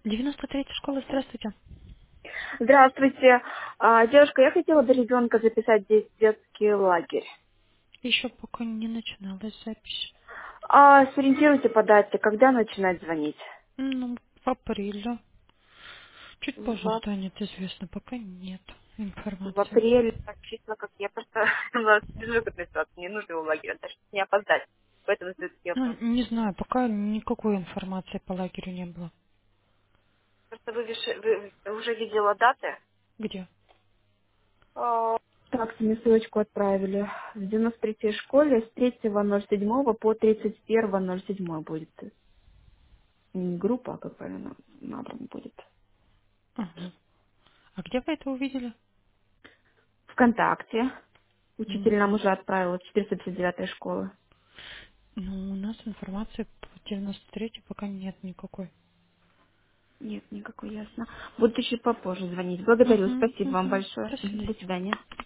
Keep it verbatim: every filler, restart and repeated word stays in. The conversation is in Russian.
девяносто третья школа, здравствуйте. Здравствуйте. А, девушка, я хотела бы ребенка записать здесь в детский лагерь. Еще пока не начиналась запись. А, сориентируйте по дате, когда начинать звонить? Ну, в апреле. Чуть позже В, станет известно, пока нет в информации. апреле, так числа, как я просто у нас безвыходная ситуация, не нужно в лагерь, даже не опоздать. Поэтому все-таки я Ну, просто... не знаю, пока никакой информации по лагерю не было. Просто вы, виши- вы уже видела даты? Где? А, так, мне ссылочку отправили. В девяносто третьей школе с третьего ноль седьмого по тридцать первого ноль седьмого будет. Не группа, а как правильно набран будет. Ага. А где вы это увидели? ВКонтакте. Учитель нам Мгм. уже отправил четыреста пятьдесят девятая школа. Ну, у нас информации по девяносто третьей пока нет никакой. Нет, никакой ясно. Буду еще попозже звонить. Благодарю. Угу, Спасибо вам угу. большое. До Мгм, свидания. до свидания.